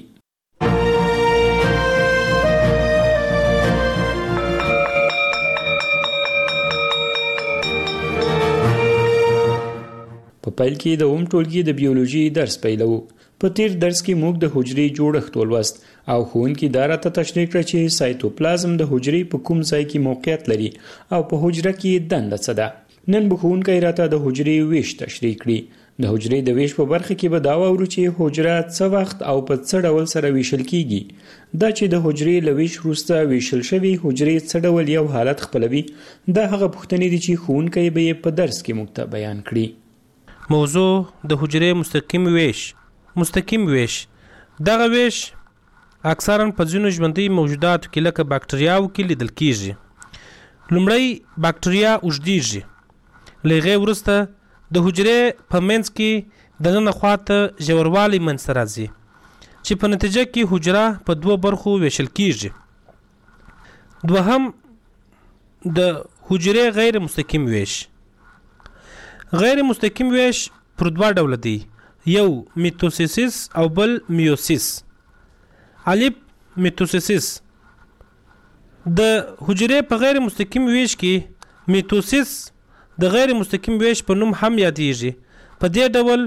په پیل کې د ټولګي د بیولوژي درس پیلو. په تیر درس کې موږ د حجرې جوړښت ولوست او ښوونکي دا راته تشریح کړه چې سایتوپلازم د حجرې په کوم ځای کې موقعیت لري او په حجره کې دنده څه ده. نن به ښوونکی راته د حجرې ویش تشریح کړي. د حجرې د ویش په برخه کې به دا واورو چې حجره څه وخت او په څه ډول سره ویشل کیږي. دا چې د حجرې له ویش وروسته ویشل شوي حجرې څه ډول یو حالت خپلوي، دا هغه پوښتنې دي چې ښوونکی به یې په درس کې موږ ته بیان کړي. موضوع د حجرې مستقیم ویش. دغه ویش اکثرا په ځینو ژوندۍ موجوداتو کې لکه باکتریاو کې لیدل کیږي. لومړی باکتریا اوږدیږي، له هغې وروسته د حجرې په منځ کې دننه خواته ژوروالی منځته راځي چې په نتیجه کې حجره په 2 برخو ویشل کیږي. دوهم د حجرې غیر مستقیم ویش. غیر مستقیم ویش پر 2 ډوله دی، یو میتوسیس او بل میوسیس. الف میتوسیس. د حجرې په غیر مستقیم ویش کې میتوسیس د غیر مستقیم ویش په نوم هم یادېږي. په دې ډول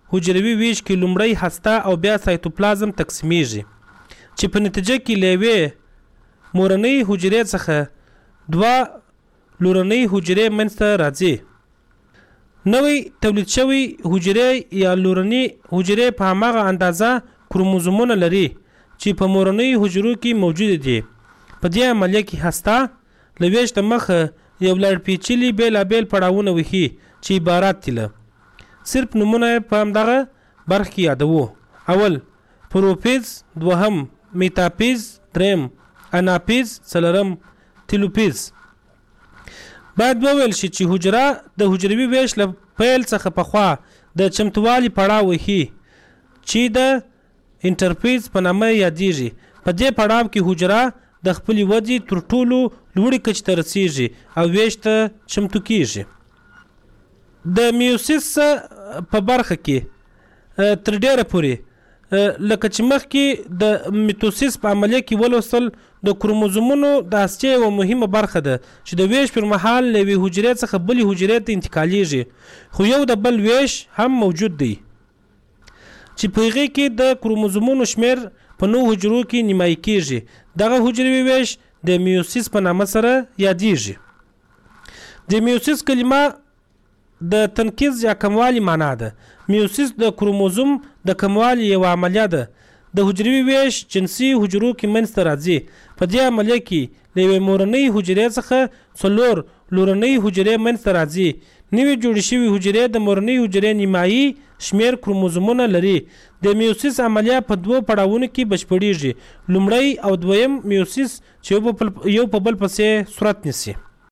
حجروي ویش کې لومړی هسته او بیا سایتوپلازم تقسیمیږي چې په نتیجه کې له یوې مورنۍ حجرې څخه دوه لورنۍ حجرې منځته راځي. نوې تولید شوی حجرې یا لورنۍ حجرې په هماغه اندازه کروموزومونه لري چې په مورنۍ حجرو کې موجود دي. په دې عملیه کې هسته له ویش د مخه یو لړ پیچلي بېلابېل پړاوونه وهي چې عبارت دي له صرف نمونه په همدغه برخه کې یادوو. اول پروفیز، دوهم میتاپیز، دریم اناپیز، څلورم تیلوپیز. باید وویل شي چې حجره د حجروي ویش له پیل څخه پخوا د چمتووالي پړاو وهي چې د انټرفیز په نامه یادیږي. په دې پړاو کې حجره د خپلې ودې تر ټولو لوړې کچې ته رسیږي او ویش ته چمتو کیږي. د میوسیس په برخه کې تر ډیره پورې لکه چې مخکې د میتوسیس په عملیه کې ولوستل د کروموزومونو د هستې یوه مهمه برخه ده چې د ویش پر مهال له یوې حجرې څخه بلې حجرې ته انتقالیږي، خو یو د بل ویش هم موجود دی چې په هغې کې د کروموزومونو شمیر په 9 حجرو کې نیمایي کیږي. دغه حجروي ویش د میوسیس په نامه سره یادیږي. د میوسیس کلمه د تنکیز یا کموالی معنا ده. میوسیس د کروموزوم د کموالی یو عملیه ده. د حجروي ویش جنسي حجرو کې منځته راځي. په دې عملیه کې له یوې مورنۍ حجرې څخه 4 لورنۍ حجرې منځته راځي. نوې جوړې شوې حجرې د مورنۍ حجرې نیمایي شمیر کروموزومونه لري. د میوسیس عملیه په 2 پړاوونو کې بشپړیږي. لومړی او دویم میوسیس چې یو په بل پسې صورت نیسي.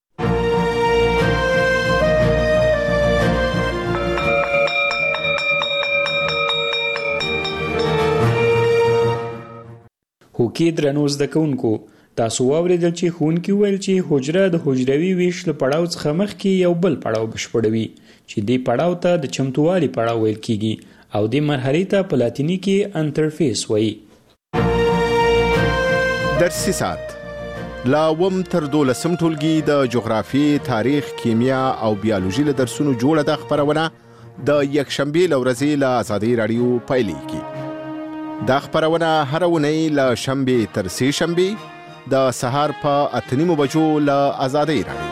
هوکې درنو زده کوونکو، تاسو واورېدل چې ښوونکي وویل چې حجره د حجروي ویش له پړاو څخه مخکې یو بل پړاو بشپړوي چې دې پړاو ته د چمتووالي پړاو ویل کیږي او دې مرحلې ته په لاتیني کې انټرفیس وایي. درسي ساعت لا وم تر 12 ټولګي د جغرافي، تاریخ، کیمیا او بیولوژي له درسونو جوړه د خبرونه د یکشنبه لورځي له آزادۍ رادیو پیلېږي. دا خبرونه هر اونۍ له شنبه تر سه شنبه د سهار په 8:30 بجو له آزادۍ رادیو.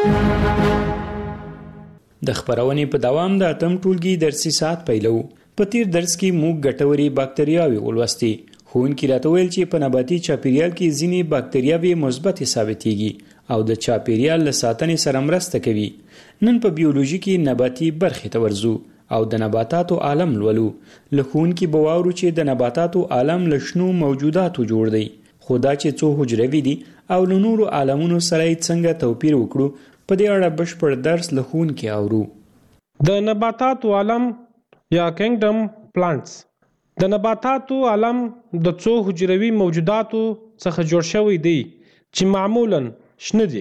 د خبرونې په دوام د اتم ټولګي درسي ساعت پیلو. په تیر درس کې موږ ګټوري باکتریاوې ولوستې. ښوونکي راته ویل چې په نباتي چاپیریال کې ځینې باکتریاوې مثبت ثابتېږي او د چاپیریال له ساتنې سره مرسته کوي. نن په بیولوژي کې نباتي برخې ته ورځو او د نباتاتو عالم لولو. له ښوونکي به واورو چې د نباتاتو عالم له شنو موجوداتو جوړ دی، خو دا چې څو حجروي دي او له نورو عالمونو سره یې څنګه توپیر وکړو، په دې اړه بشپړ درس له ښوونکي اورو. د نباتاتو عالم یا کینګډم پلانټس. د نباتاتو عالم د څو حجروي موجوداتو څخه جوړ شوی دی چې معمولاً شنه دي.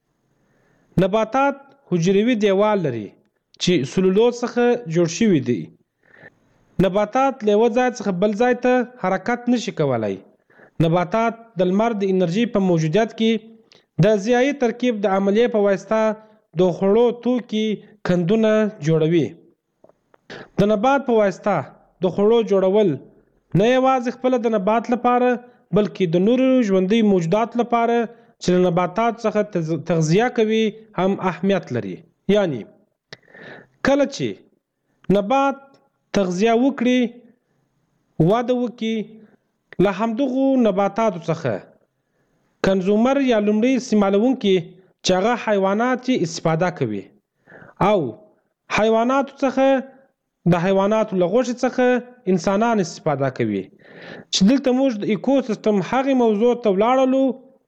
نباتات حجروي دیوال لري چې سلولوز څخه جوړ شوی دی. نباتات له یو ځای څخه بل ځای ته حرکت نشي کولای. نباتات د لمر د انرژي په موجودیت کې د ضیایي ترکیب د عملیې په واسطه د خوړو توکي کندونه جوړوي. د نبات په واسطه د خوړو جوړول نه یوازې خپل د نبات لپاره بلکې د نورو ژوندۍ موجودات لپاره چې له نباتات څخه تغذیه کوي هم اهمیت لري. یعنی کله چې نبات تغذیه وکړي، وده وکړي، له همدغو نباتاتو څخه کنزومر یا لومړی استعمالونکي چې هغه حیوانات یې استفاده کوي او حیواناتو څخه د حیواناتو له غوښې څخه انسانان استفاده کوي. چې دلته موږ د ایکوسیستم هغې موضوع ته ولاړلو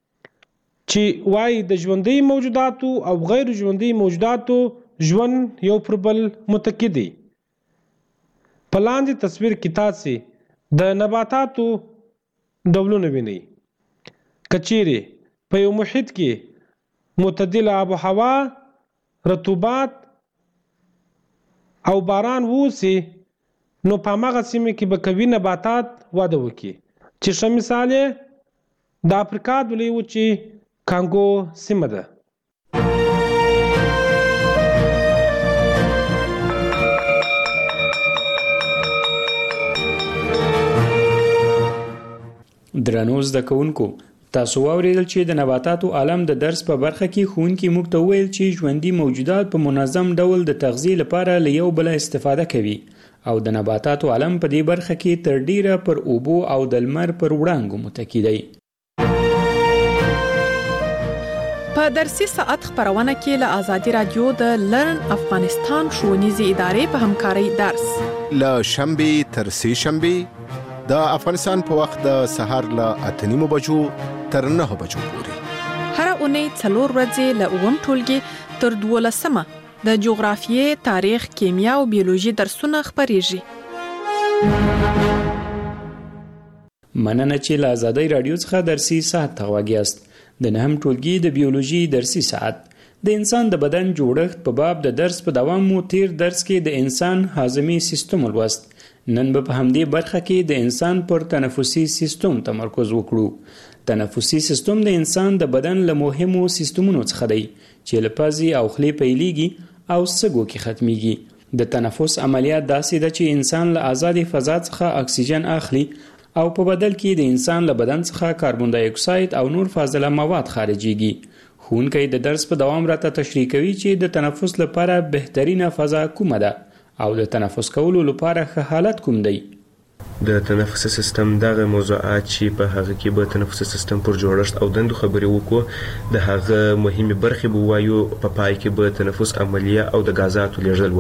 چې وایي د ژوندۍ موجوداتو او غیر ژوندۍ موجوداتو ژوند یو پر بل متکی دی. په لاندې تصویر کې تاسې د نباتاتو ډولونه وینئ. که چیرې په یو محیط کې معتدله آب و هوا، رطوبت او باران ووسي، نو په هماغه سیمه کې به قوي نباتات وده وکړي چې ښه مثال یې د افریقا د لویې وچې کانګو سیمه ده. درنو زده کوونکو، تاسو واوریدل چې د نباتاتو عالم د درس په برخه کې ښوونکي موږ ته وویل چې ژوندي موجودات په منظم ډول د تغذیې لپاره له یو بله استفاده کوي او د نباتاتو عالم په دې برخه کې تر ډیره پر اوبو او د لمر پر وړانګو متکی دی. په درسي ساعت خبرونه کې له آزادي رادیو د لرن افغانستان ښوونیزې ادارې په همکارۍ درس له شنبې تر سې شنبې د افغانستان په وخت د سهار له 8:30 بجو تر 9 بجو پورې، هر اونۍ 4 ورځې له 9 ټولګي تر 12 د جغرافیې، تاریخ، کیمیا او بیولوژي درسونه خبريږي. مننه چې له آزادۍ رادیو څخه درسي ساعت ته غواګیاست. د 9 ټولګي د بیولوژي درسي ساعت د انسان د بدن جوړښت په باب د درس په دوام مو تیر درس کې د انسان هاضمي سیستم ولوست. نن به په همدې برخه کې د انسان پر تنفسي سیستم تمرکز وکړو. تنفسي سیستم د انسان د بدن له مهمو سیستمونو څخه دی چې له پزې او خولې پیلېږي او سږو کې ختميږي. د تنفس عملیات داسې ده چې انسان له آزادې فضا څخه اکسیجن اخلي او په بدل کې د انسان له بدن څخه کاربن دای اکساید او نور فاضله مواد خارجيږي. ښوونکی د درس په دوام راته تشریح کوي چې د تنفس لپاره بهترینه فضا کومه ده او د تنفس کولو لپاره ښه حالت کوم دی. د تنفسي سیستم دغه موضوعات چې په هغه کې به تنفسي سیستم پر جوړښت او دندو خبرې وکړو، د هغه مهمه برخې به وایو، په پای کې به تنفس عملیه او د غازاتو لیږدول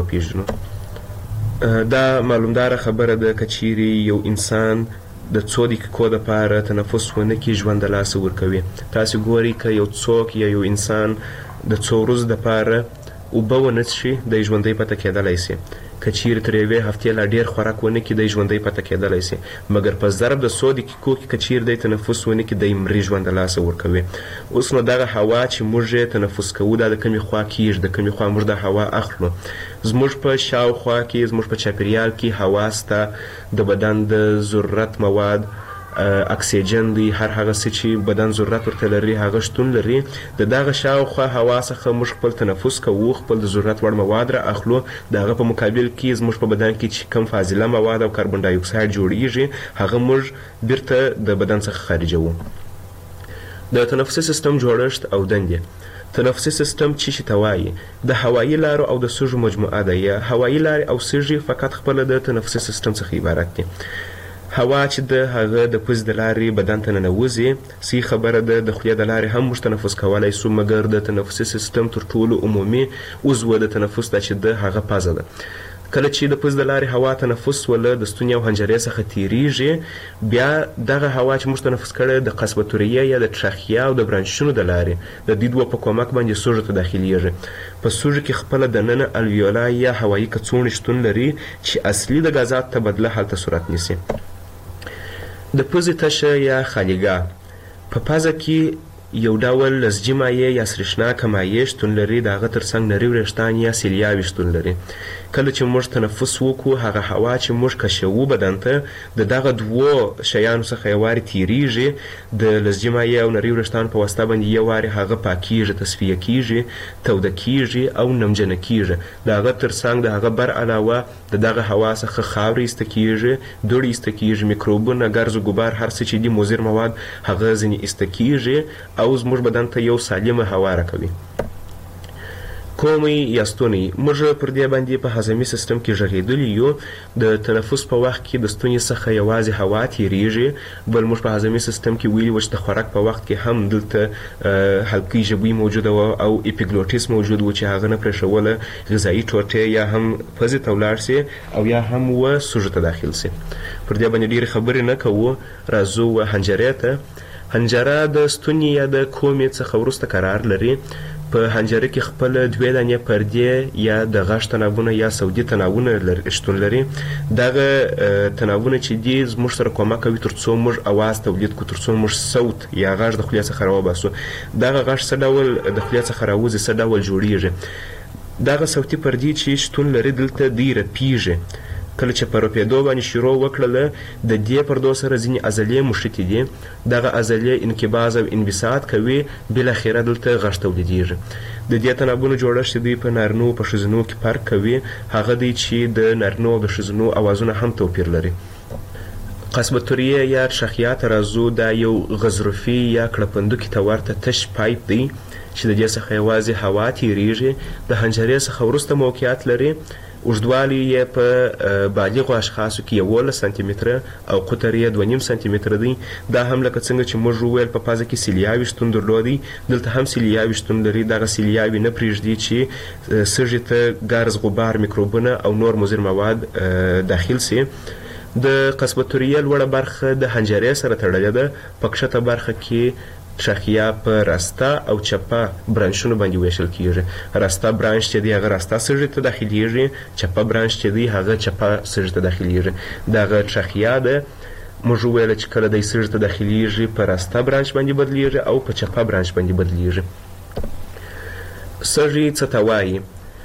وپیژنو. دا معلومدار خبره ده که چیرې یو انسان د 2 دقیقو لپاره تنفس ونه کړي ژوند د لاسه ورکوي. تاسو ګورئ که یو څوک یا یو انسان د 2 ورځو لپاره اوبه ونه څښي دی ژوندی پاتې کېدلی شي. که چیرې تر 1 هفتې لا ډېر خوراک ونه کړي دی ژوندی پاتې کېدلی شي، مګر په ضرب د 100 دقیقو کې که چیرې دی تنفس ونه کړي دی مري ژوند د لاسه ورکوي. اوس نو دغه هوا چې موږ یې تنفس کوو دا د کومې خوا کېږي، د کومې خوا موږ د هوا اخلو. زموږ په شاوخوا کې، زموږ په چاپیریال کې هوا سته، د بدن د ضرورت مواد اکسیجن دی، هر هغه څه چې بدن ضرورت ورته لري هغه شتون لري. د دغه شاوخوا هوا څخه موږ خپل تنفس کوو، خپل د ضرورت وړ مواد را اخلو. د هغه په مقابل کې زموږ په بدن کې چې کم فاضله مواد او کاربن ډای اکساید جوړیږي هغه موږ بیرته د بدن څخه خارجوو. د تنفسي سیستم جوړښت او دندې. تنفسي سیستم چې ته وایي د هوایي لارو او د سږو مجموعه ده. یا هوایي لارې او سږي فقط خپله د تنفسي سیستم څخه عبارت دي. هوا چې د هغه د پوزې د لارې بدن ته ننوځي، صحیح خبره ده د خولې د لارې هم موږ تنفس کولی شو، مګر د تنفسي سیستم تر ټولو عمومي عضو د تنفس ده چې د هغه پزه ده. کله چې د پوزې د لارې هوا تنفس وله د ستوني او حنجرې څخه تیریږي، بیا دغه هوا چې موږ تنفس کړی د قصبة ریه یا د ټرخیه او د برانشونو د لارې د دې دوه په کومک باندې سږو ته داخلیږي. په سږو کې خپله دننه الویولا یا هوایي کڅوړې شتون لري چې اصلي د غازات تبدله هلته صورت نیسي. د پوزې تشه یا خالیګاه په پزه کې یو ډول لزجي مایع یا سریښناکه مایع شتون لري، د هغه تر څنګ نري وریښتان یا سیلیاوې شتون لري. کله چې موږ تنفس وکړو هغه هوا چې موږ کشوو بدن ته د دغه دوو شیانو څخه یو وارې تیریږي، د لزجي مایع او نري وریښتانو په واسطه باندې یو وارې هغه پاکیږي، تصفیه کیږي، توده کیږي او نمجنه کیږي. د هغه تر څنګ د هغه بر علاوه د دغه هوا څخه خاورې ایسته کیږي، دوړې ایسته کیږي، میکروبونه، ګرز و ګبار، هر څه چې دي مضر مواد هغه ځینې ایسته کیږي او زموږ بدن ته یو سالمه هوا راکوي. کومې یا ستونی موږ پر دې باندې په هضمي سیستم کې غږېدلي یو. د تنفس په وخت کې د ستوني څخه یوازې هوا تیریږي، بل موږ په هضمي سیستم کې ویلي وو چې د خوراک په وخت کې هم دلته حلقې ژبوي موجوده وه او اپیګلوټیس موجود و چې هغه نه پرېښوله غذایي ټوټې یا هم پزې ته ولاړ سي او یا هم و سږو ته داخل سي. پر دې باندې ډېرې خبرې نه کوو، راځو حنجرې ته. حنجره د ستوني یا د کومې څخه وروسته قرار لري. په حنجره کې خپل 2 دانې پردې یا د غږ تناوونه یا صوتي تناوونه شتون لري. دغه تناوونه چې دي زموږ سره کومک کوي تر څو موږ اواز تولید کړو، تر څو موږ صوت یا غږ د خولې څخه راوباسو. دغه غږ څه ډول د خولې څخه راوځي، څه ډول جوړیږي. دغه صوتي پردې چې شتون لري دلته دوی رپیږي. کله چې په رپېدو باندې شروع وکړله د دې پردو سره ځینې عضلې مښتې دي. دغه عضلې انقباض او انبساط کوي، بالاخره دلته غږ تولیدیږي. د دې تنابونو جوړښت دوی په نارینو په ښځینو کې فرق کوي. هغه دی چې د نارینو او د ښځینو اوازونه هم توپیر لري. قصبتوریه یا شخیا ترازو دا یو غضروفي یا کړپندوکي ته ورته تش پایپ دی چې د دې څخه یوازې هوا تیریږي. د حنجرې څخه وروسته موقعیت لري. اوږدوالی یې په بالغو اشخاصو کې 11 سانتي متره او قطر یې 2.5 سانتي متره دی. دا هم لکه څنګه چې موږ وویل په پازه کې سیلیاوي شتون درلودی، دلته هم سیلیاوي شتون لري. دغه سیلیاوي نه پرېږدي چې سږي ته ګرز، غبار، میکروبونه او نور مضر مواد داخل سي. د قصبتوریه لوړه برخه د حنجرې سره تړلې ده. په کښته برخه کې شخیا په راسته او چپه برانشونو باندې ویشل کیږي. راسته برانش چې دی هغه راسته سږي ته داخليږي، چپه برانش چې دی هغه چپه سږي ته داخليږي. دغه شخیا ده موږ ویل چې کله د سږي ته داخليږي په راسته برانش باندې بدلیږي او په چپه برانش باندې بدلیږي. سږي څه ته وایي؟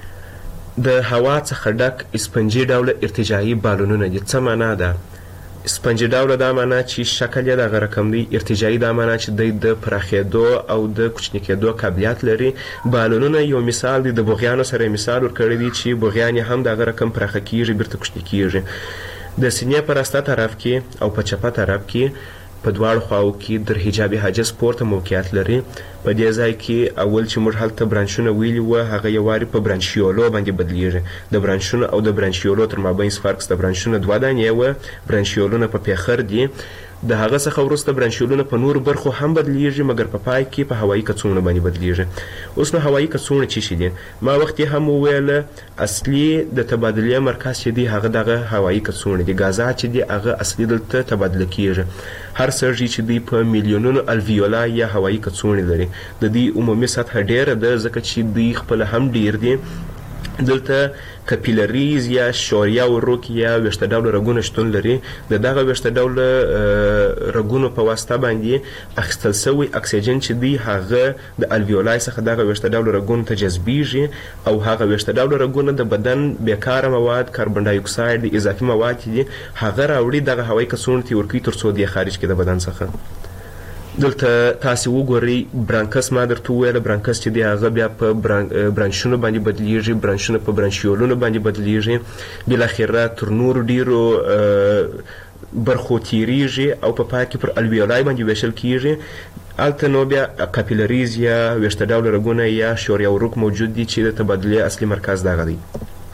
د هوا څخه ډک اسپنجي ډوله ارتجاعي بالونونه دي. څه معنا ده؟ اسپنجي ډوله دا معنا چې شکل یې دغه رقم دی. ارتجاعي دا معنا چې دی د پراخېدو او د کوچني کېدو قابلیت لري. بالونونه یو مثال دی. د بوغیانو سره مثال ورکړی دی چې بوغیان هم دغه رقم پراخه کیږي، بیرته کوچني کیږي. د سینې په راسته طرف کې او په چپه طرف کې په دواړو خواو کې در حجاب حاجز پورته موقعیت لري. په دې ځای کې اول چې موږ هلته برانشونه ویلي وو هغه یو واري په برانشیولو باندې بدلیږي. د برانشونو او د برانشیولو تر مابین فرق د برانشونو 2 دانې وه، برانشیولونه په پیخر دي. د هغه څخه وروسته برانشیولونه په نور برخو هم بدلیږي، مګر په پای کې په هوایي کڅوړو باندې بدلیږي. اوس نو هوایي کڅوړې څه شي دي؟ ما وخت هم وویل اصلي د تبادلې مرکز چې دی هغه دغه هوایي کڅوړې دي. غازات چې دی هغه اصلي دلته تبادله کیږي. هر سږي چې دی په میلیونونو الویولا یا هوایي کڅوړې لري. د دې عمومي سطح ډیره ده ځکه چې دوی خپل هم ډیر دي. دلته کپیلریز یا شوریا وروک یا ویشته ډوله رګونه شتون لري. د دغه ویشته ډوله رګونو په واسطه باندې اخیستل سوی اکسیجن چې دی هغه د الویولای څخه دغه ویشته ډوله رګونو ته جذبیږي او هغه ویشته ډوله رګونه د بدن بیکاره مواد، کاربن ډای اکساید، اضافي مواد دي هغه راوړي دغه هوایي کڅوړو ته ورکوي تر څو دی خارج کړي د بدن څخه. دلته تاسو وګورئ برانکس ما درته وویله. برانکس چې دی هغه بیا په برانشونو باندې بدلیږي، برانشونه په برانشیولونو باندې بدلیږي، بالاخره تر نورو ډیرو برخو تیریږي او په پای کې پر الویولای باندې ویشل کیږي. هلته نو بیا کاپیلریز یا ویشته ډوله رګونه یا شوریا وروک موجود دي چې د تبادلې اصلي مرکز دغه دی.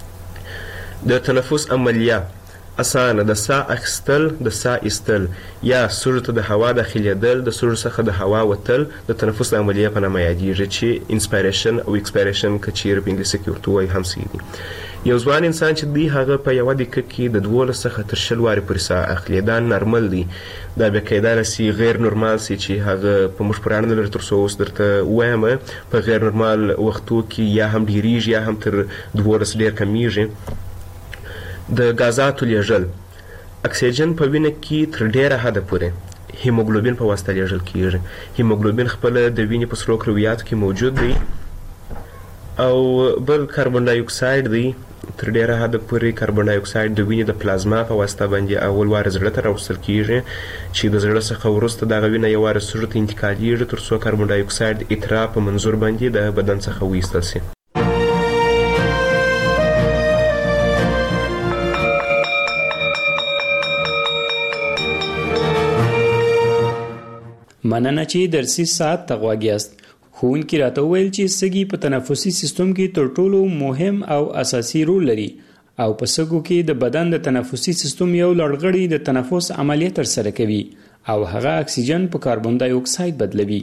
د تنفس عملیه اسانه د ساه اخیستل، د ساه ایستل یا سږو ته د هوا داخلېدل، د سږو څخه د هوا وتل د تنفس د عملیې په نامه یادیږي چې انسپایریشن او ایکسپایریشن که چیرې په انګلیسي کې ورته وایي هم صحیح دي. یو ځوان انسان چې دی هغه په یوه دقیقه کې د 12 څخه تر 20 وارې پورې ساه اخلي. دا نارمل دی. دا بیا کیدای سي غیر نورمال سي چې هغه په موږ پرې نه لري تر څو اوس درته وایم. په غیر نورمال وختو کې یا هم ډیریږي یا هم تر 12 ډیر کمیږي. د غازاتو لیږل اکسیجن په وینه کې تر ډیره حده پورې هیموګلوبین په واسطه لیږل کیږي. هیموګلوبین خپل د وینې په سرو کرویاتو کې موجود دی او بل کاربن ډای اکساید دی. تر ډیره حده پورې کاربن ډای اکساید د وینې د پلازما په واسطه باندې اول وار زړه ته راوستل کیږي چې د زړه څخه وروسته دغه وینه یو وار سږو ته انتقالیږي تر څو کاربن ډای اکساید اترا په منظور باندې د بدن څخه وایستل سي. مننه چې درسي ساعت ته غوږ یاست. ښوونکي راته وویل چې سږي په تنفسي سیستم کې تر ټولو مهم او اساسي رول لري او په سږو کې د بدن د تنفسي سیستم یو لړغړی د تنفس عملیه ترسره کوي او هغه اکسیجن په کاربن ډای اکساید بدلوي.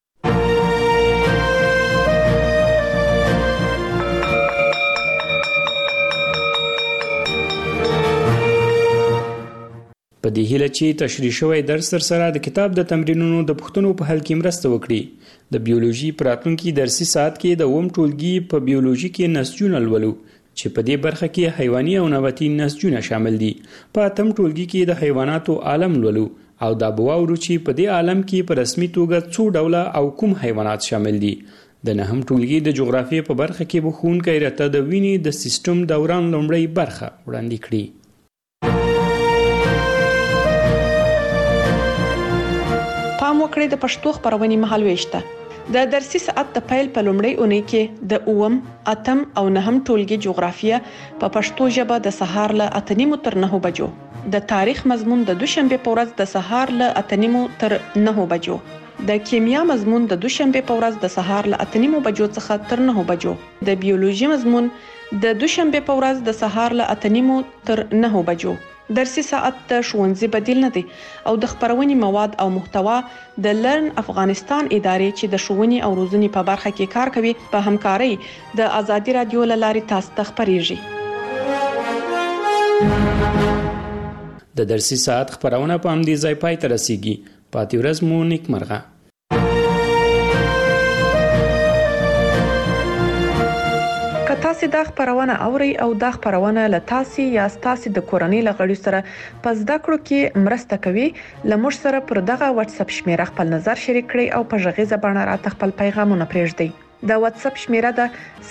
په دې هیله چې تشریح شوی درس تر سره د کتاب د تمرینونو د پوښتنو په حل کې مرسته وکړي. د بیولوژي په راتلونکي درسي ساعت کې د اووم ټولګي په بیولوژي کې نسجونه لولو چې په دې برخه کې حیواني او نباتي نسجونه شامل دي. په اتم ټولګي کې د حیواناتو عالم لولو او دا به واورو چې په دې عالم کې په رسمي توګه څو ډوله او کوم حیوانات شامل دي. د نهم ټولګي د جغرافیې په برخه کې به ښوونکی راته د وینې د سیستم دوران لومړۍ برخه وړاندې کړي. پام وکړئ د پښتو خبرونې مهالويش ته. د درسي ساعت د پیل په لومړۍ اونۍ کې د اووم، اتم او نهم ټولګي جغرافیه په پښتو ژبه د سهار له 8:30 تر 9 بجو د تاریخ مضمون د دوشنبه په ورځ د سهار له 8:30 تر 9 بجو، د کیمیا مضمون د دوشنبه په ورځ د سهار له 8:30 بجو څخه تر 9 بجو، د بیولوژي مضمون د دوشنبه په ورځ د سهار له 8:30 تر 9 بجو. درسي ساعت د ښوونځي بدیل نه دی او د خبرونې مواد او محتوا د لرن افغانستان ادارې چې د ښوونې او روزنې په برخه کې کار کوي په همکارۍ د آزادي رادیو له لارې تاسو ته خبريږي. د درسي ساعت خبرونه په همدې ځای پای ته رسیږي. پاتې ورځ مو نیکمرغه. تاسو دا خبرونه اوري او دا خبرونه له تاسو یا تاسو د کورنۍ لغړی سره په زده کړو کې مرسته کوي. لمر سره پر دغه واتس اپ شمیره خپل نظر شریک کړئ او په ژغیزه باندې راته خپل پیغامونه پرېږدئ. د واتس اپ شمیره ده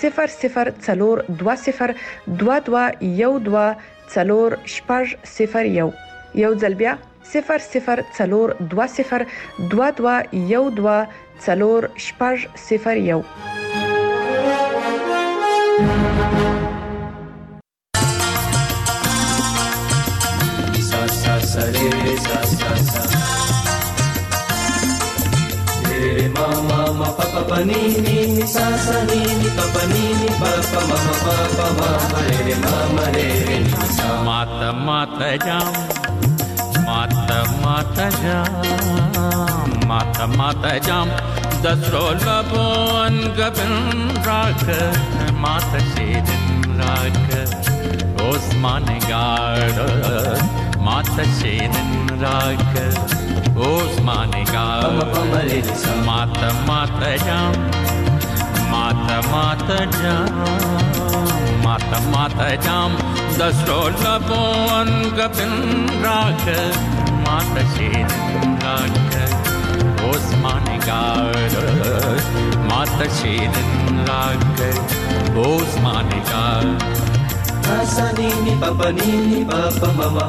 004222124001. یو ځل بیا 004222124001. Mama papa panini sa sa ni panini papa mama re mama re mata mata jam mata mata jam dasro labon gabin rak mata shedin rak osman gard mata shedin rak Osman Gard Mata Mata Jam Mata Mata Jam Mata Mata Jam Dasro Labon Gabin Rak Mata Shedin Rak Osman Gard Mata Shedin Rak Osman Gard Asanini Papa Nini Papa Mama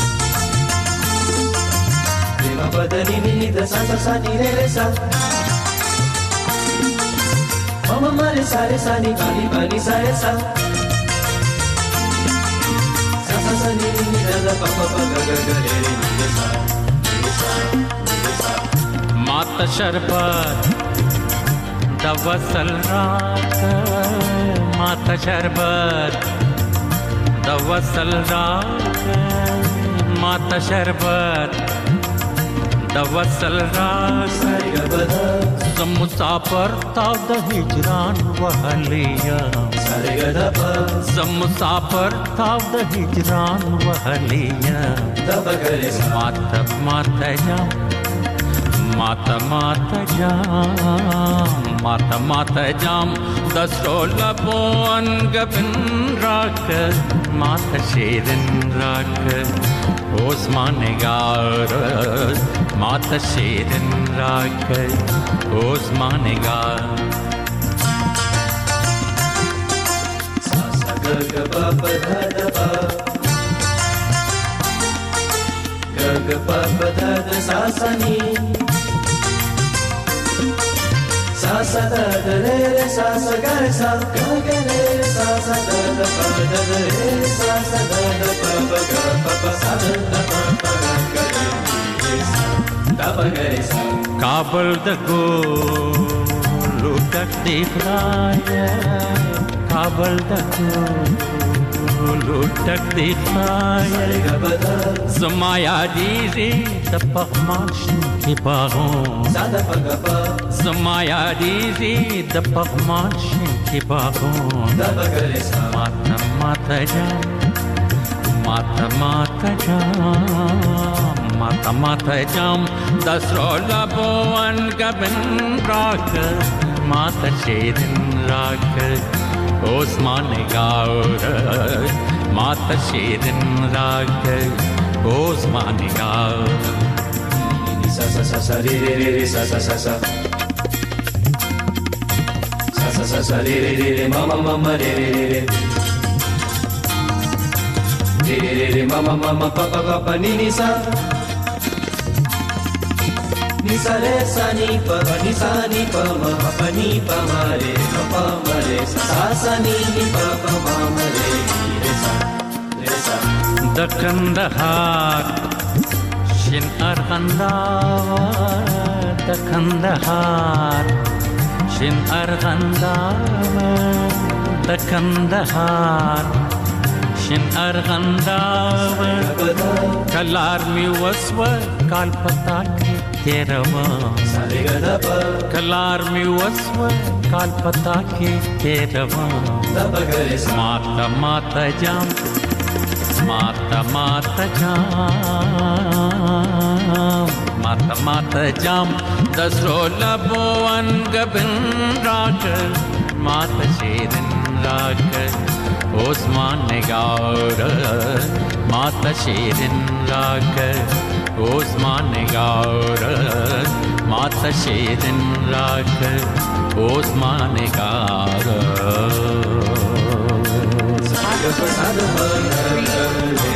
Padanini da sa sa sa ni re sa mama mare sa re sa ni bani sa re sa sa sa sa ni da da pa pa ga ga ga re ni sa mata sharbat da wasal raat mata sharbat da wasal raat mata sharbat दवसल रास मुसाफर ताव द हिजरान वहलिया मुसाफर ताव द हिजरान वहलिया माता माता जाम माता माता जाम माता माता जाम दसरो लबोन गबिन राक माता शेरन राक Osman Gard Mata Shedin Rak Osman Gard Sa sa ga ga pa pa da da pa ga ga pa pa da da sa sa ni sa sa da da re re sa sa ga sa ga ga re sa sa da da pa da da re sa sa da da pa pa ga pa pa sa da pa pa ga ga re da pa ga re sa Kabul da go lutak dikhaya Kabul da go lutak dikhaya Zamaya diri da pagmash ki bagon sada pagapa Zamaya diri da pagmash ki bagon da pa ga re sa mata mata jam Mata Mata Jam Mata Mata Jam Dasro Labon Gabin Rak Mata Shedin Rak Osman Gard Mata Shedin Rak Osman Gard Sa sa sa sa re re re re sa sa sa sa Sa sa sa sa re re re re mama mama re re re re Re re re re mama mama papa papa ni ni sa Ni sa re sa ni pa ma pa ni pa ma re sa sa ni pa pa ma ma re ni re sa د کندهار شین ارغنداوه د کندهار شین ارغنداوه د کندهار شین ارغنداوه کلار می وسوه کال پتا کې تیروا کلار می وسوه کال پتا کې تیروا ماتا ماتا جام ماتا ماتا جام ماتا ماتا جام دسرو لبوان گبن راک ماتا شیرن راک عثمان نگار ماتا شیرن راک عثمان نگار ماتا شیرن راک عثمان نگار